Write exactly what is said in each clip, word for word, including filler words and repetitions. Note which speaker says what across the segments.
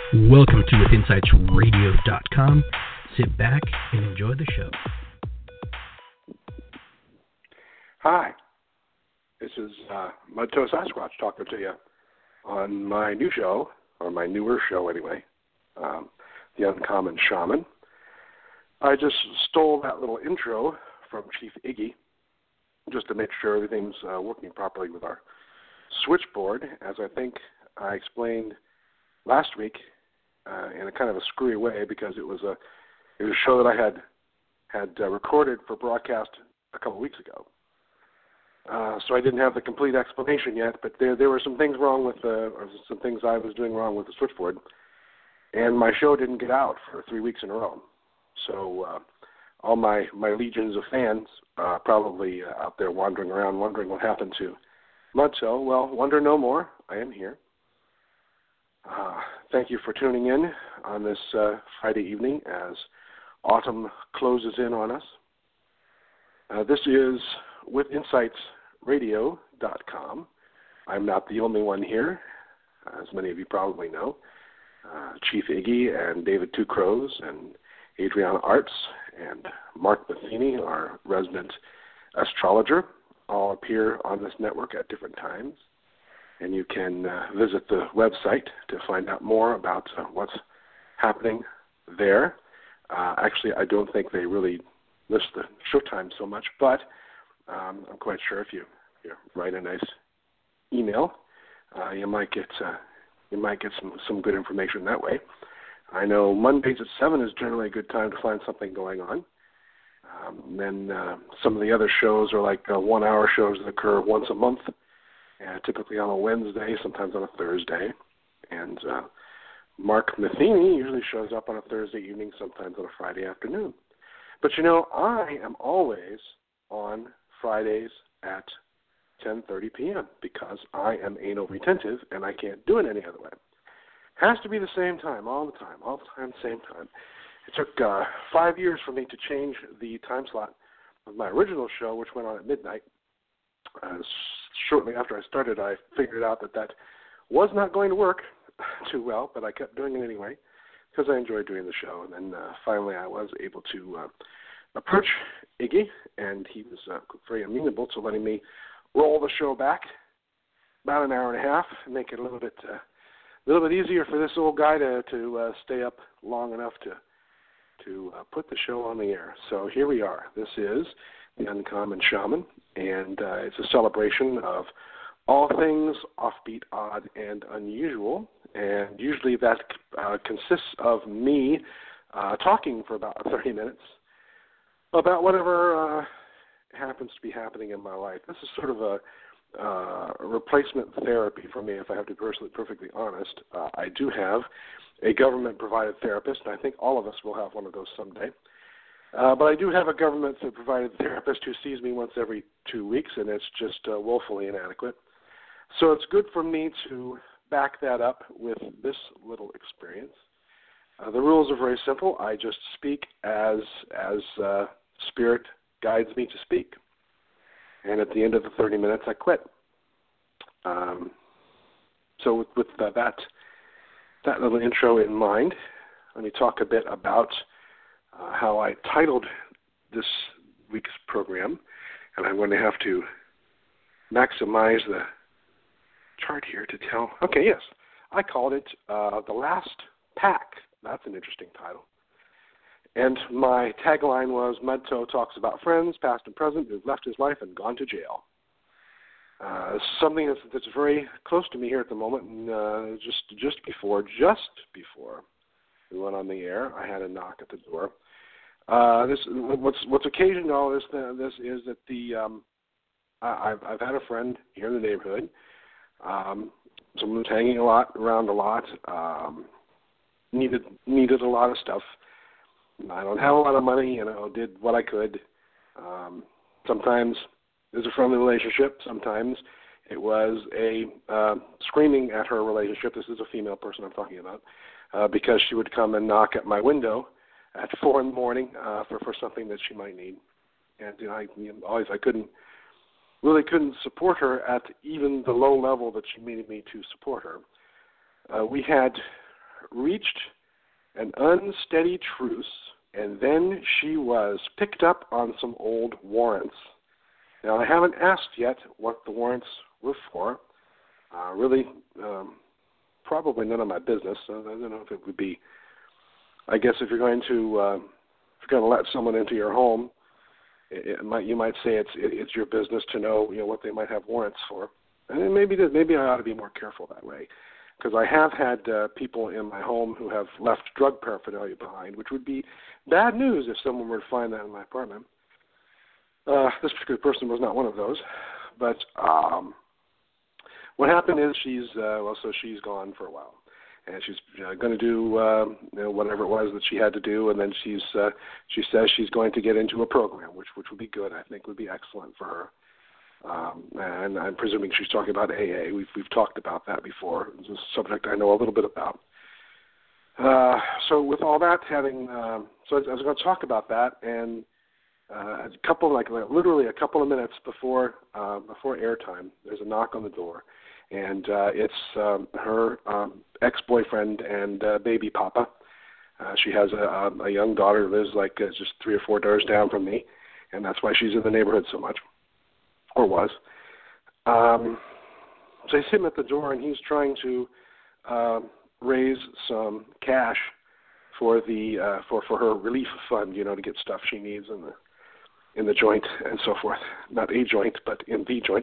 Speaker 1: Welcome to with insights radio dot com. Sit back and enjoy the show.
Speaker 2: Hi, this is uh, Mudtoe Sasquatch talking to you on my new show, or my newer show anyway, um, The Uncommon Shaman. I just stole that little intro from Chief Iggy just to make sure everything's uh, working properly with our switchboard, as I think I explained last week uh, in a kind of a screwy way, because it was a it was a show that I had had uh, recorded for broadcast a couple weeks ago. Uh, so I didn't have the complete explanation yet, but there there were some things wrong with the, or some things I was doing wrong with the switchboard, and my show didn't get out for three weeks in a row. So uh, all my, my legions of fans uh, probably uh, out there wandering around, wondering what happened to Mudtoe. Well, wonder no more. I am here. Uh, thank you for tuning in on this uh, Friday evening as autumn closes in on us. Uh, this is with insights radio dot com. I'm not the only one here, as many of you probably know. Uh, Chief Iggy and David Two Crows and Adriana Arts and Mark Matheny, our resident astrologer, all appear on this network at different times. And you can uh, visit the website to find out more about uh, what's happening there. Uh, actually, I don't think they really list the showtime so much, but um, I'm quite sure if you, you write a nice email, uh, you might get uh, you might get some, some good information that way. I know Mondays at seven is generally a good time to find something going on. Um, and then uh, some of the other shows are like uh, one-hour shows that occur once a month, uh, typically on a Wednesday, sometimes on a Thursday. And uh, Mark Matheny usually shows up on a Thursday evening, sometimes on a Friday afternoon. But, you know, I am always on Fridays at ten thirty p.m. because I am anal retentive and I can't do it any other way. Has to be the same time, all the time, all the time, same time. It took uh, five years for me to change the time slot of my original show, which went on at midnight. Uh, shortly after I started, I figured out that that was not going to work too well, but I kept doing it anyway because I enjoyed doing the show. And then uh, finally I was able to uh, approach Iggy, and he was uh, very amenable to letting me roll the show back about an hour and a half and make it a little bit uh, a little bit easier for this old guy to, to uh, stay up long enough to to uh, put the show on the air. So here we are. This is The Uncommon Shaman, and uh, it's a celebration of all things offbeat, odd, and unusual. And usually that uh, consists of me uh, talking for about thirty minutes about whatever uh, happens to be happening in my life. This is sort of a Uh, replacement therapy for me, if I have to be personally perfectly honest. Uh, I do have a government-provided therapist, and I think all of us will have one of those someday. Uh, but I do have a government-provided therapist who sees me once every two weeks, and it's just uh, woefully inadequate. So it's good for me to back that up with this little experience. Uh, the rules are very simple. I just speak as as uh, Spirit guides me to speak. And at the end of the thirty minutes, I quit. Um, so with, with uh, that that little intro in mind, let me talk a bit about uh, how I titled this week's program. And I'm going to have to maximize the chart here to tell. Okay, yes. I called it uh, The Last Pack. That's an interesting title. And my tagline was, Mudtoe talks about friends, past and present, who've left his life and gone to jail. Uh, something that's, that's very close to me here at the moment. And uh, just just before, just before we went on the air, I had a knock at the door. Uh, this what's what's occasioned all this uh, this is that the um, I, I've I've had a friend here in the neighborhood. Um, someone who's hanging a lot around a lot. Um, needed needed a lot of stuff. I don't have a lot of money, you know, did what I could. Um, sometimes it was a friendly relationship. Sometimes it was a uh, screaming at her relationship. This is a female person I'm talking about, uh, because she would come and knock at my window at four in the morning uh, for, for something that she might need. And you know, I you know, always I couldn't really couldn't support her at even the low level that she needed me to support her. Uh, we had reached an unsteady truce, and then she was picked up on some old warrants. Now, I haven't asked yet what the warrants were for. Uh, really, um, probably none of my business. So I don't know if it would be, I guess if you're going to, uh, if you're going to let someone into your home, it, it might, you might say it's it, it's your business to know, you know, what they might have warrants for. And maybe maybe I ought to be more careful that way, because I have had uh, people in my home who have left drug paraphernalia behind, which would be bad news if someone were to find that in my apartment. Uh, this particular person was not one of those, but um, what happened is she's uh, well, so she's gone for a while, and she's uh, going to do uh, you know, whatever it was that she had to do, and then she's uh, she says she's going to get into a program, which which would be good. I think would be excellent for her. Um, and I'm presuming she's talking about A A. We've we've talked about that before. It's a subject I know a little bit about. Uh, so with all that having, um, so I was going to talk about that, and uh, a couple like literally a couple of minutes before uh, before airtime, there's a knock on the door, and uh, it's um, her um, ex-boyfriend and uh, baby papa. Uh, she has a, a young daughter who lives like uh, just three or four doors down from me, and that's why she's in the neighborhood so much. Or was. Um, so I see him at the door, and he's trying to uh, raise some cash for the uh, for for her relief fund, you know, to get stuff she needs in the in the joint and so forth. Not a joint, but in the joint.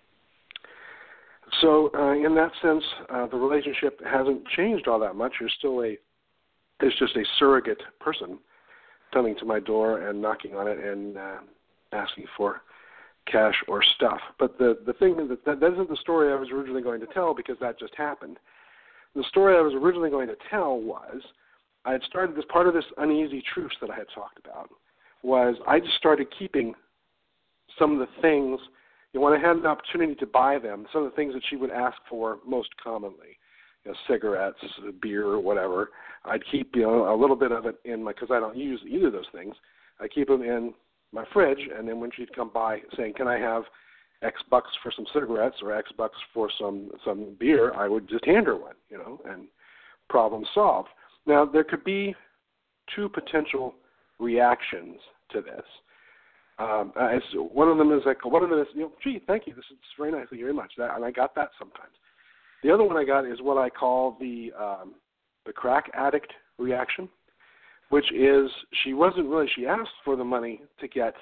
Speaker 2: So uh, in that sense, uh, the relationship hasn't changed all that much. There's still a there's just a surrogate person coming to my door and knocking on it and uh, asking for cash or stuff. But the, the thing is that, that that isn't the story I was originally going to tell, because that just happened. The story I was originally going to tell was I had started this part of this uneasy truce that I had talked about was I just started keeping some of the things, you know, when I had an opportunity to buy them, some of the things that she would ask for most commonly, you know, cigarettes, beer, or whatever. I'd keep, you know, a little bit of it in my, because I don't use either of those things. I keep them in my fridge, and then when she'd come by saying, can I have X bucks for some cigarettes or X bucks for some, some beer, I would just hand her one, you know, and problem solved. Now, there could be two potential reactions to this. Um, as one of them is like, one of them is, you know, gee, thank you, this is very nice, thank you very much, that, and I got that sometimes. The other one I got is what I call the um, the crack addict reaction, which is she wasn't really, she asked for the money to get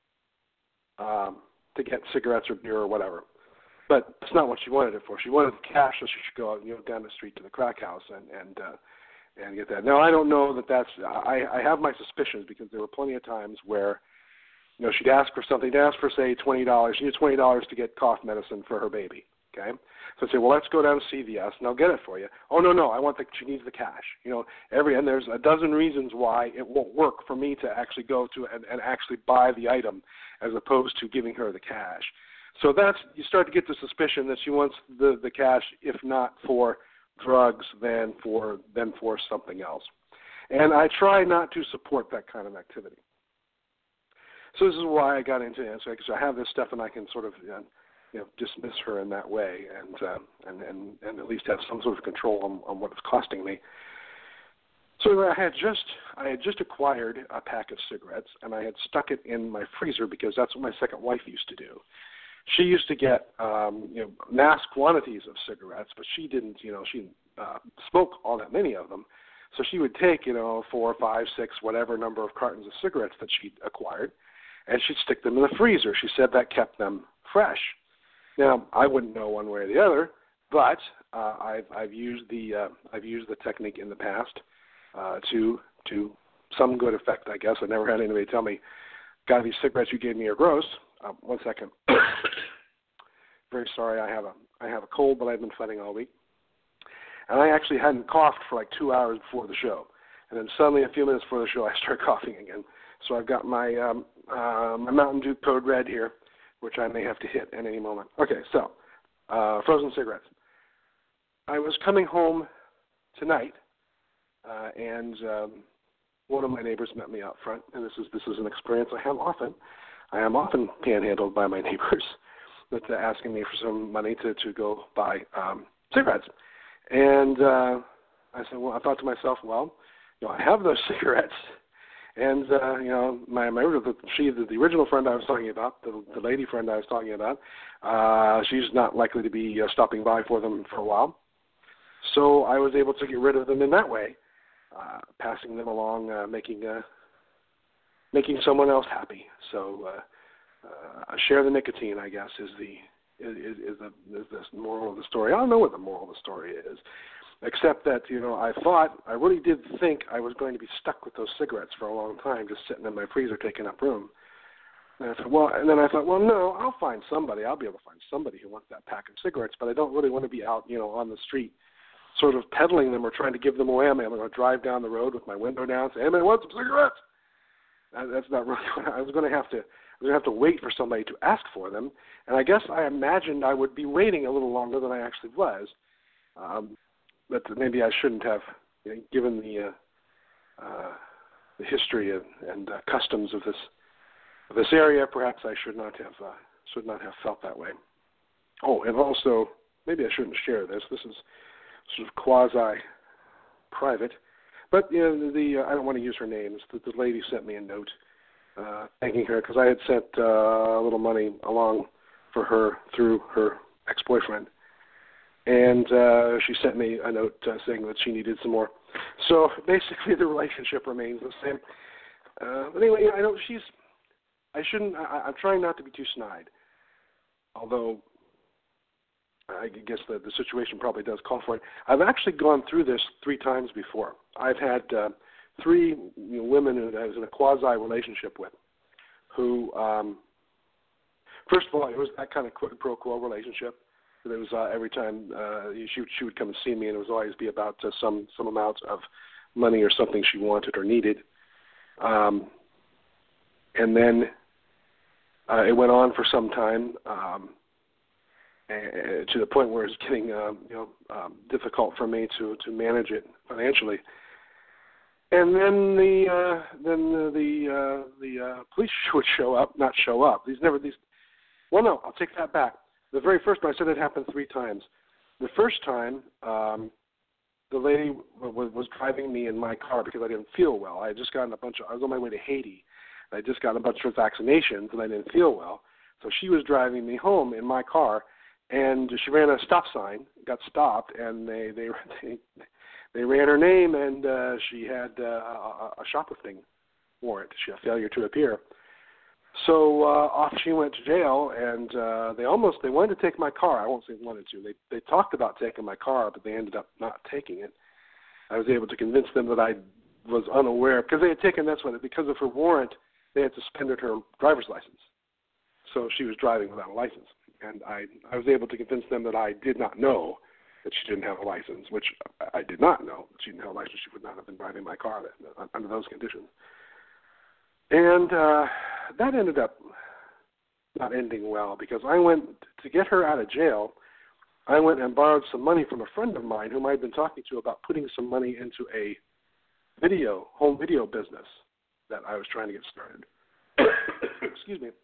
Speaker 2: um, to get cigarettes or beer or whatever, but that's not what she wanted it for. She wanted the cash so she should go, you know, down the street to the crack house and and uh, and get that. Now I don't know that that's. I, I have my suspicions, because there were plenty of times where, you know, she'd ask for something. She'd ask for say twenty dollars. She needed twenty dollars to get cough medicine for her baby. Okay, so I'd say, well, let's go down to C V S and I'll get it for you. Oh no, no, I want the. She needs the cash. You know, every and there's a dozen reasons why it won't work for me to actually go to and, and actually buy the item, as opposed to giving her the cash. So that's, you start to get the suspicion that she wants the, the cash, if not for drugs, then for then for something else. And I try not to support that kind of activity. So this is why I got into it, because I have this stuff and I can sort of. You know, you know, dismiss her in that way, and, uh, and and and at least have some sort of control on, on what it's costing me. So I had just I had just acquired a pack of cigarettes, and I had stuck it in my freezer, because that's what my second wife used to do. She used to get um, you know, mass quantities of cigarettes, but she didn't you know she didn't uh, smoke all that many of them. So she would take you know four, five, six, whatever number of cartons of cigarettes that she'd acquired, and she'd stick them in the freezer. She said that kept them fresh. Now, I wouldn't know one way or the other, but uh, I've, I've used the uh, I've used the technique in the past uh, to to some good effect, I guess. I never had anybody tell me, "God, these cigarettes you gave me are gross." Uh, one second. Very sorry, I have a I have a cold that I've been fighting all week, and I actually hadn't coughed for like two hours before the show, and then suddenly a few minutes before the show, I start coughing again. So I've got my um, uh, my Mountain Dew Code Red here, which I may have to hit at any moment. Okay, so, uh, frozen cigarettes. I was coming home tonight, uh, and um, one of my neighbors met me out front, and this is this is an experience I have often. I am often panhandled by my neighbors that they're asking me for some money to, to go buy um, cigarettes. And uh, I said, well, I thought to myself, well, you know, I have those cigarettes, and uh, you know, my my the, she the, the original friend I was talking about, the the lady friend I was talking about, uh, she's not likely to be uh, stopping by for them for a while. So I was able to get rid of them in that way, uh, passing them along, uh, making uh, making someone else happy. So uh, uh, share the nicotine, I guess, is the is, is the is the moral of the story. I don't know what the moral of the story is, except that, you know, I thought, I really did think I was going to be stuck with those cigarettes for a long time, just sitting in my freezer taking up room. And I thought, well, and then I thought, well, no, I'll find somebody. I'll be able to find somebody who wants that pack of cigarettes, but I don't really want to be out, you know, on the street sort of peddling them or trying to give them away. I'm going to drive down the road with my window down and say, hey, man, want some cigarettes? That's not really what I was going to have to. I was going to have to wait for somebody to ask for them, and I guess I imagined I would be waiting a little longer than I actually was. Um, but maybe I shouldn't have, you know, given the uh, uh, the history and, and uh, customs of this of this area. Perhaps I should not have uh, should not have felt that way. Oh, and also maybe I shouldn't share this. This is sort of quasi-private. But, you know, the uh, I don't want to use her name. The, the lady sent me a note uh, thanking her because I had sent uh, a little money along for her through her ex-boyfriend. And uh, she sent me a note uh, saying that she needed some more. So basically the relationship remains the same. Uh, but anyway, I know she's, I shouldn't, I, I'm trying not to be too snide. Although I guess the, the situation probably does call for it. I've actually gone through this three times before. I've had uh, three you know, women who I was in a quasi-relationship with who, um, first of all, it was that kind of quid pro quo relationship. It was uh, every time uh, she, she would come and see me, and it would always be about uh, some, some amount of money or something she wanted or needed. Um, and then uh, it went on for some time. Um, to the point where it's getting um, you know um, difficult for me to, to manage it financially. And then the uh, then the the, uh, the uh, police would show up, not show up. These never these. Well, no, I'll take that back. The very first one, I said it happened three times. The first time, um, the lady w- was driving me in my car because I didn't feel well. I had just gotten a bunch of. I was on my way to Haiti. I had just gotten a bunch of vaccinations, and I didn't feel well. So she was driving me home in my car. And she ran a stop sign, got stopped, and they they they, they ran her name, and uh, she had uh, a, a shoplifting warrant. She had failure to appear. So uh, off she went to jail, and uh, they almost they wanted to take my car. I won't say wanted to. They they talked about taking my car, but they ended up not taking it. I was able to convince them that I was unaware because they had taken that's what because of her warrant they had suspended her driver's license, so she was driving without a license. And I, I was able to convince them that I did not know that she didn't have a license, which I did not know that she didn't have a license. She would not have been driving my car under those conditions. And uh, that ended up not ending well because I went to get her out of jail. I went and borrowed some money from a friend of mine whom I had been talking to about putting some money into a video, home video business that I was trying to get started. Excuse me.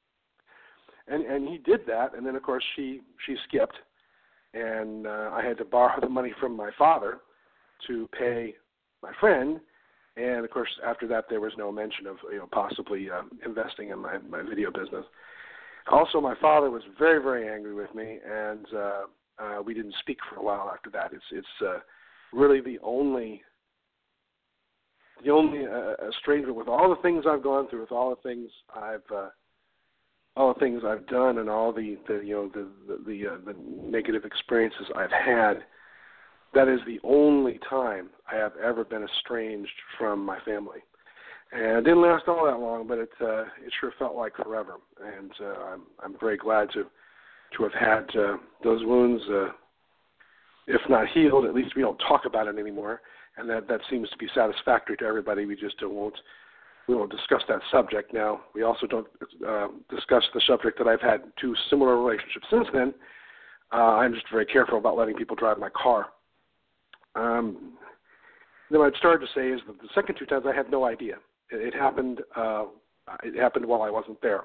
Speaker 2: And and he did that, and then, of course, she, she skipped, and uh, I had to borrow the money from my father to pay my friend, and, of course, after that there was no mention of you know possibly um, investing in my, my video business. Also, my father was very, very angry with me, and uh, uh, we didn't speak for a while after that. It's it's uh, really the only the only uh, estrangement with all the things I've gone through, with all the things I've uh, all the things I've done and all the, the you know the the the, uh, the negative experiences I've had, that is the only time I have ever been estranged from my family. And it didn't last all that long, but it uh, it sure felt like forever. And uh, I'm I'm very glad to to have had uh, those wounds, uh, if not healed, at least we don't talk about it anymore. And that, that seems to be satisfactory to everybody. We just don't won't. We won't discuss that subject now. We also don't uh, discuss the subject that I've had two similar relationships since then. Uh, I'm just very careful about letting people drive my car. Um, then what I started to say is that the second two times I had no idea. It, it happened. Uh, it happened while I wasn't there.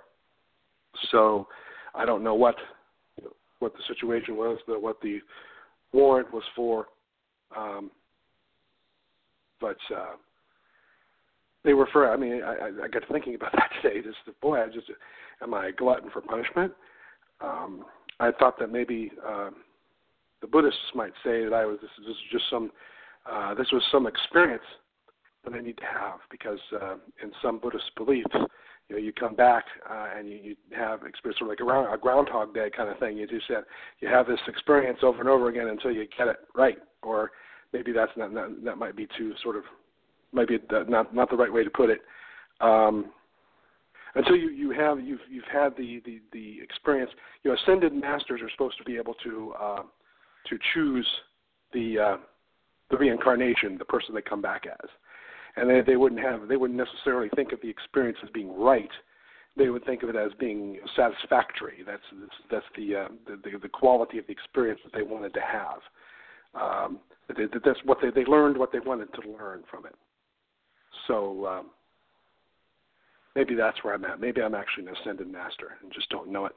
Speaker 2: So I don't know what what the situation was, the, what the warrant was for. Um, but uh, they were for. I mean, I, I got to thinking about that today. Just boy, I just am I a glutton for punishment? Um, I thought that maybe um, the Buddhists might say that I was. This is, this is just some. Uh, this was some experience that I need to have because uh, in some Buddhist beliefs, you know, you come back uh, and you, you have experience sort of like a, ground, a Groundhog Day kind of thing. You just said you have this experience over and over again until you get it right, or maybe that's not, not that might be too sort of might be the, not not the right way to put it. Um, until you, you have you've you've had the, the, the experience. You know, ascended masters are supposed to be able to uh, to choose the uh, the reincarnation, the person they come back as. And they, they wouldn't have, they wouldn't necessarily think of the experience as being right. They would think of it as being satisfactory. That's that's, that's the, uh, the the quality of the experience that they wanted to have. Um, that, that that's what they they learned what they wanted to learn from it. So um, maybe that's where I'm at. Maybe I'm actually an ascended master and just don't know it.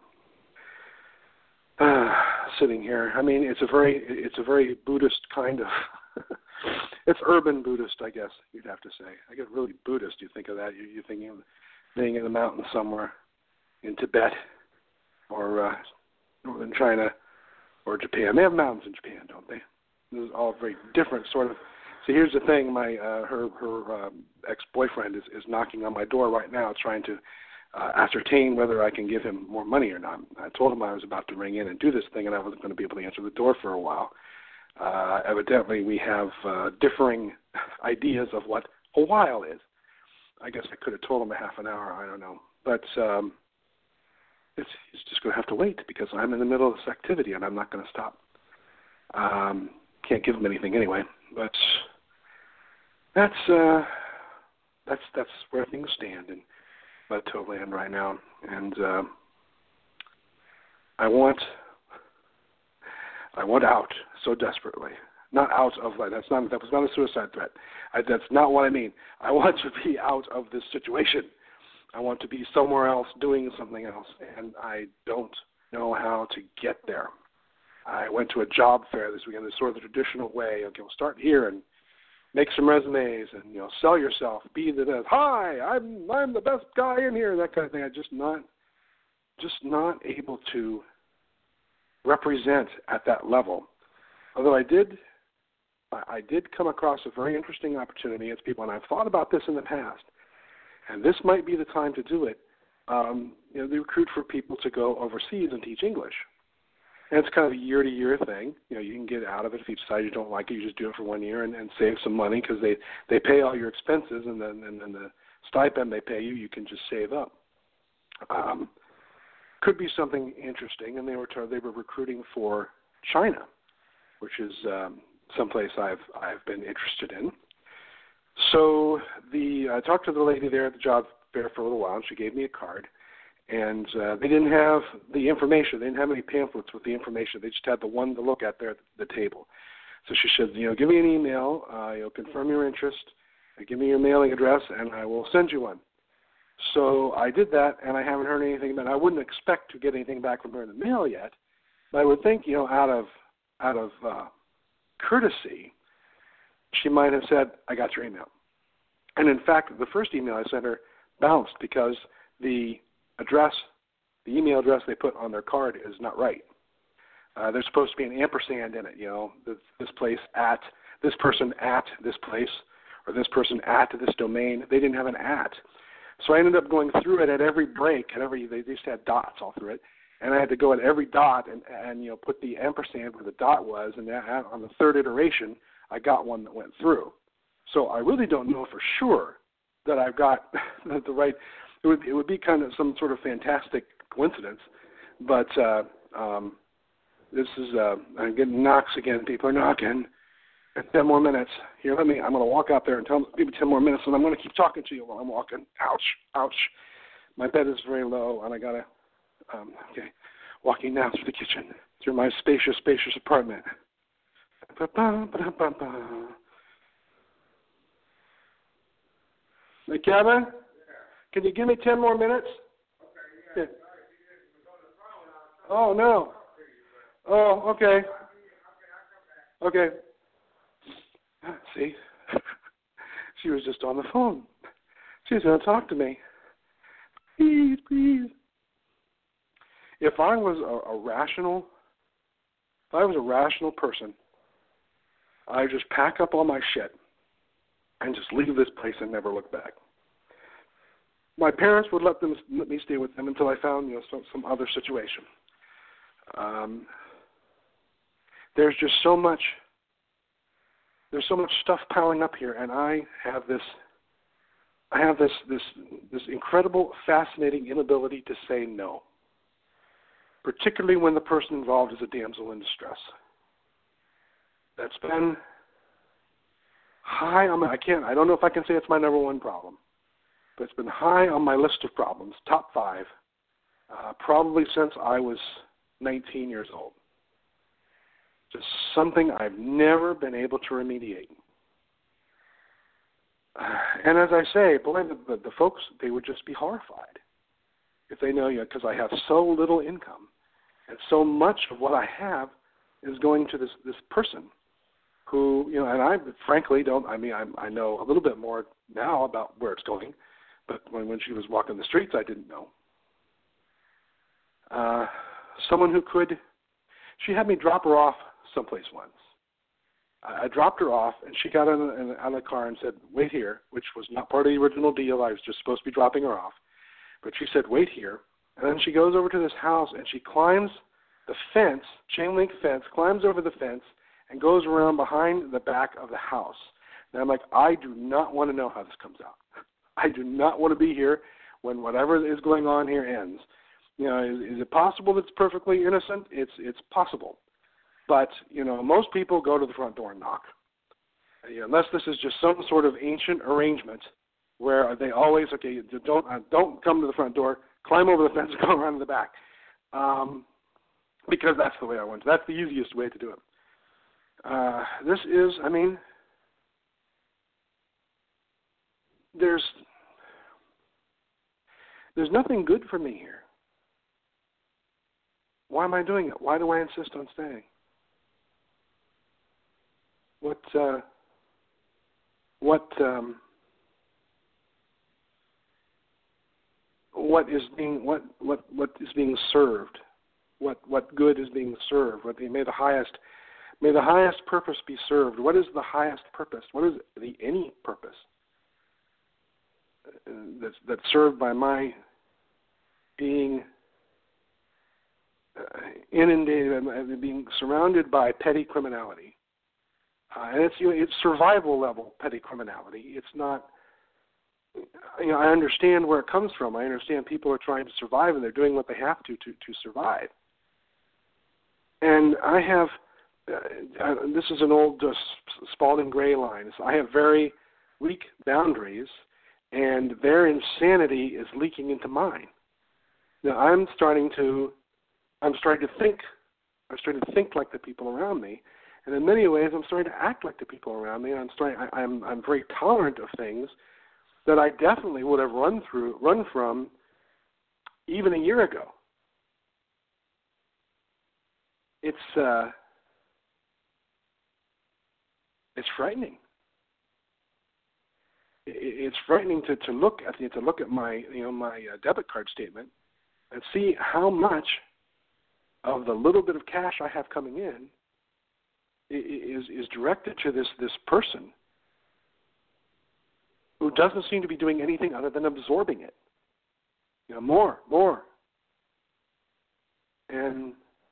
Speaker 2: Uh, sitting here, I mean, it's a very it's a very Buddhist kind of. It's urban Buddhist, I guess you'd have to say. I get really Buddhist. You think of that, you, you're thinking of being in the mountains somewhere in Tibet or uh, northern China or Japan. They have mountains in Japan, don't they? This is all very different sort of. See, here's the thing. My uh, her her um, ex-boyfriend is, is knocking on my door right now, trying to uh, ascertain whether I can give him more money or not. I told him I was about to ring in and do this thing, and I wasn't going to be able to answer the door for a while. Uh, evidently, we have uh, differing ideas of what a while is. I guess I could have told him a half an hour. I don't know. But um, it's, he's just going to have to wait because I'm in the middle of this activity and I'm not going to stop. Um, can't give him anything anyway. But that's uh, that's that's where things stand in Mudtoe land right now. And uh, I want. I want out so desperately. Not out of that. That's not. That was not a suicide threat. I, that's not what I mean. I want to be out of this situation. I want to be somewhere else doing something else, and I don't know how to get there. I went to a job fair this weekend. It's sort of the traditional way. Okay, we'll start here and make some resumes, and you know, sell yourself. Be the best. Hi, I'm I'm the best guy in here. That kind of thing. I just not just not able to represent at that level. Although I did, I did come across a very interesting opportunity as people, and I've thought about this in the past, and this might be the time to do it. Um, you know, they recruit for people to go overseas and teach English, and it's kind of a year-to-year thing. You know, you can get out of it if you decide you don't like it. You just do it for one year and, and save some money because they, they pay all your expenses, and then and, and the stipend they pay you, you can just save up. Um, Could be something interesting, and they were told they were recruiting for China, which is um, someplace I've I've been interested in. So the I talked to the lady there at the job fair for a little while, and she gave me a card, and uh, they didn't have the information. They didn't have any pamphlets with the information. They just had the one to look at there at the table. So she said, you know, give me an email, uh, you know, confirm your interest, give me your mailing address, and I will send you one. So I did that, and I haven't heard anything about it. I wouldn't expect to get anything back from her in the mail yet, but I would think, you know, out of out of uh, courtesy, she might have said, I got your email. And in fact, the first email I sent her bounced because the address, the email address they put on their card is not right. Uh, there's supposed to be an ampersand in it, you know, this, this place at, this person at this place, or this person at this domain. They didn't have an at. So I ended up going through it at every break, at every, they just had dots all through it, and I had to go at every dot and, and you know, put the ampersand where the dot was, and that, on the third iteration, I got one that went through. So I really don't know for sure that I've got the right, it would, it would be kind of some sort of fantastic coincidence, but uh, um, this is, uh, I'm getting knocks again, people are knocking. ten more minutes. Here, let me, I'm going to walk out there and tell people ten more minutes, and I'm going to keep talking to you while I'm walking. Ouch, ouch. My bed is very low, and I got to, um, okay, walking now through the kitchen, through my spacious, spacious apartment. Hey, Kevin, can you give me ten more minutes? Okay. Oh, no. Oh, okay. Okay. See, She was just on the phone. She was going to talk to me. Please, please. If I was a, a rational, if I was a rational person, I'd just pack up all my shit and just leave this place and never look back. My parents would let them let me stay with them until I found, you know, some, some other situation. Um, there's just so much. There's so much stuff piling up here, and I have this. I have this this this incredible, fascinating inability to say no, particularly when the person involved is a damsel in distress. That's been high on my. I can't. I don't know if I can say it's my number one problem, but it's been high on my list of problems, top five, uh, probably since I was nineteen years old. Just something I've never been able to remediate. Uh, and as I say, boy, the, the, the folks, they would just be horrified if they know you, because I have so little income, and so much of what I have is going to this, this person who, you know, and I frankly don't, I mean, I, I know a little bit more now about where it's going, but when, when she was walking the streets, I didn't know. Uh, someone who could, she had me drop her off someplace once. I, I dropped her off, and she got in, in, out of the car and said, wait here, which was not part of the original deal. I was just supposed to be dropping her off. But she said, wait here. And then she goes over to this house, and she climbs the fence, chain link fence, climbs over the fence, and goes around behind the back of the house. And I'm like, I do not want to know how this comes out. I do not want to be here when whatever is going on here ends. You know, is, is it possible that it's perfectly innocent? It's it's possible. But, you know, most people go to the front door and knock. You know, unless this is just some sort of ancient arrangement where they always, okay, don't uh, don't come to the front door, climb over the fence and go around to the back. Um, because that's the way I went. That's the easiest way to do it. Uh, this is, I mean, there's there's nothing good for me here. Why am I doing it? Why do I insist on staying? What, uh, what, um, what is being, what, what, what is being served? What, what good is being served? What may the highest, may the highest purpose be served? What is the highest purpose? What is the any purpose that's that's served by my being uh, inundated and being surrounded by petty criminality? Uh, and it's, you know, it's survival level petty criminality. It's not, you know, I understand where it comes from. I understand people are trying to survive and they're doing what they have to to, to survive. And I have, uh, this is an old uh, Spalding Gray line. I have very weak boundaries, and their insanity is leaking into mine. Now I'm starting to, I'm starting to think, I'm starting to think like the people around me. And in many ways, I'm starting to act like the people around me. And I'm starting. I, I'm. I'm very tolerant of things that I definitely would have run through, run from, even a year ago. It's. Uh, it's frightening. It, it's frightening to, to look at the, to look at my you know my uh, debit card statement and see how much of the little bit of cash I have coming in is is directed to this, this person who doesn't seem to be doing anything other than absorbing it. You know, more, more. And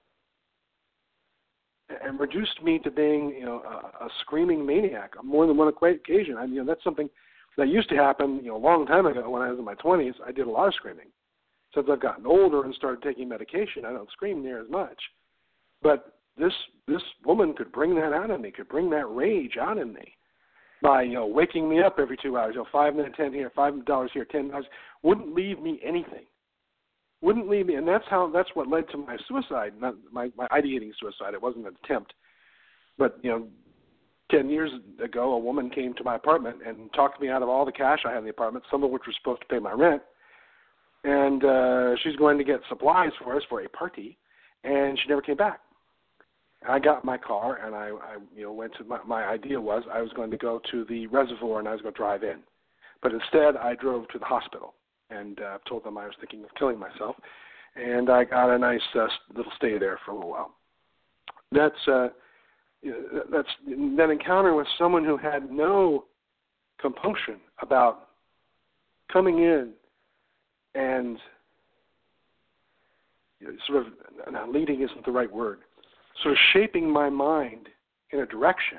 Speaker 2: and reduced me to being, you know, a, a screaming maniac on more than one occasion. I mean, you know, that's something that used to happen, you know, a long time ago when I was in my twenties. I did a lot of screaming. Since I've gotten older and started taking medication, I don't scream near as much. But This this woman could bring that out of me, could bring that rage out in me by, you know, waking me up every two hours, you know, five minutes, ten here, five dollars here, ten dollars, wouldn't leave me anything. Wouldn't leave me, and that's how that's what led to my suicide, not my, my ideating suicide. It wasn't an attempt. But, you know, ten years ago, a woman came to my apartment and talked me out of all the cash I had in the apartment, some of which was supposed to pay my rent. And uh, she's going to get supplies for us for a party, and she never came back. I got in my car, and I, I you know, went to my, my idea was I was going to go to the reservoir and I was going to drive in. But instead, I drove to the hospital and uh, told them I was thinking of killing myself. And I got a nice uh, little stay there for a little while. That's, uh, that's that encounter with someone who had no compunction about coming in and you know, sort of, now leading isn't the right word, sort of shaping my mind in a direction,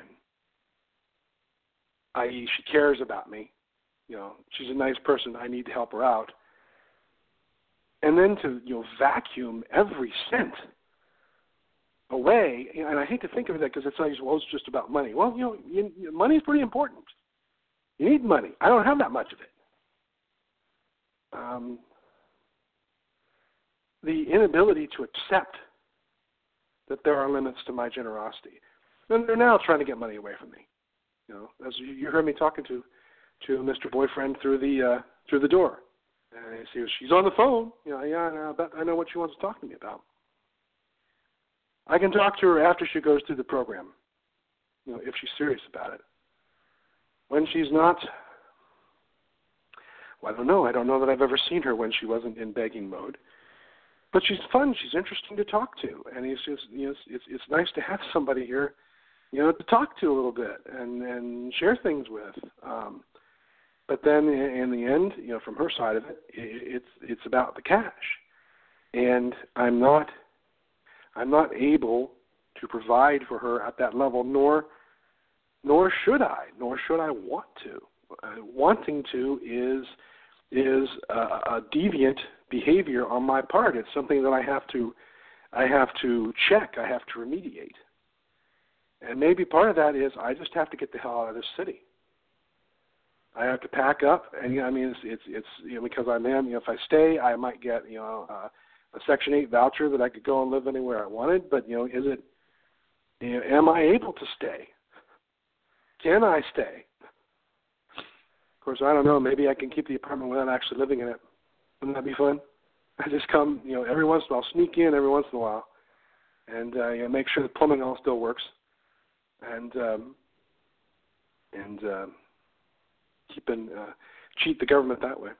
Speaker 2: that is she cares about me, you know, she's a nice person, I need to help her out, and then to, you know, vacuum every cent away, and I hate to think of it that because it's like, well, it's just about money. Well, you know, you, you, money is pretty important. You need money. I don't have that much of it. Um, the inability to accept that there are limits to my generosity. And they're now trying to get money away from me. You know, as you, you heard me talking to, to Mister Boyfriend through the uh, through the door, and she was, she's on the phone. You know, yeah, I bet I know what she wants to talk to me about. I can talk to her after she goes through the program. You know, if she's serious about it. When she's not, well, I don't know. I don't know that I've ever seen her when she wasn't in begging mode. But she's fun. She's interesting to talk to, and it's just, you know, it's it's nice to have somebody here, you know, to talk to a little bit and, and share things with. Um, but then in, in the end, you know, from her side of it, it, it's it's about the cash, and I'm not I'm not able to provide for her at that level, nor nor should I, nor should I want to. Uh, wanting to is is a, a deviant behavior on my part. It's something that I have to I have to check, I have to remediate. And maybe part of that is I just have to get the hell out of this city. I have to pack up, and you know, I mean, it's it's, it's you know, because I'm in. You know, if I stay, I might get you know uh, a Section eight voucher that I could go and live anywhere I wanted. But you know, is it? You know, am I able to stay? Can I stay? Of course, I don't know. Maybe I can keep the apartment without actually living in it. Wouldn't that be fun? I just come, you know, every once in a while, sneak in every once in a while, and uh, you know, make sure the plumbing all still works, and um, and uh, keep and uh, cheat the government that way.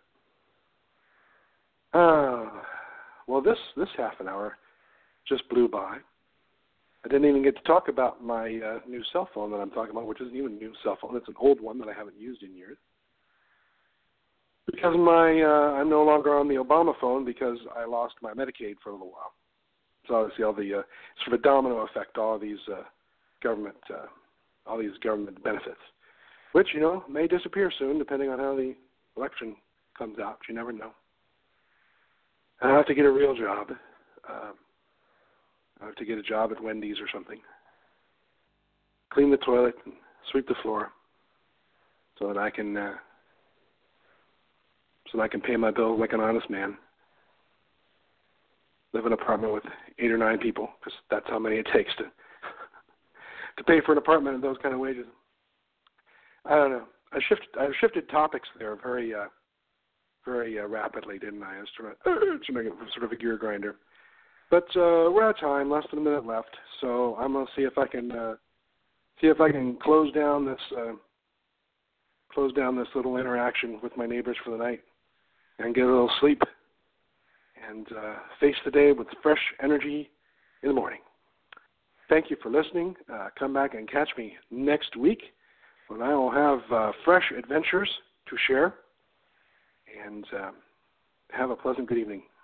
Speaker 2: Uh, well, this this half an hour just blew by. I didn't even get to talk about my uh, new cell phone that I'm talking about, which isn't even a new cell phone. It's an old one that I haven't used in years. Because my uh, I'm no longer on the Obama phone because I lost my Medicaid for a little while. So obviously all the uh, sort of a domino effect, all of these uh, government, uh, all these government benefits, which you know may disappear soon depending on how the election comes out. You never know. I have to get a real job. Um, I have to get a job at Wendy's or something. Clean the toilet and sweep the floor, so that I can. Uh, so that I can pay my bills like an honest man. Live in an apartment with eight or nine people, because that's how many it takes to to pay for an apartment at those kind of wages. I don't know. I shifted. I shifted topics there very, uh, very uh, rapidly, didn't I? I was trying to, to make it sort of a gear grinder. But uh, we're out of time. Less than a minute left, so I'm gonna see if I can uh, see if I can close down this uh, close down this little interaction with my neighbors for the night and get a little sleep and uh, face the day with fresh energy in the morning. Thank you for listening. Uh, come back and catch me next week when I will have uh, fresh adventures to share. And uh, have a pleasant good evening.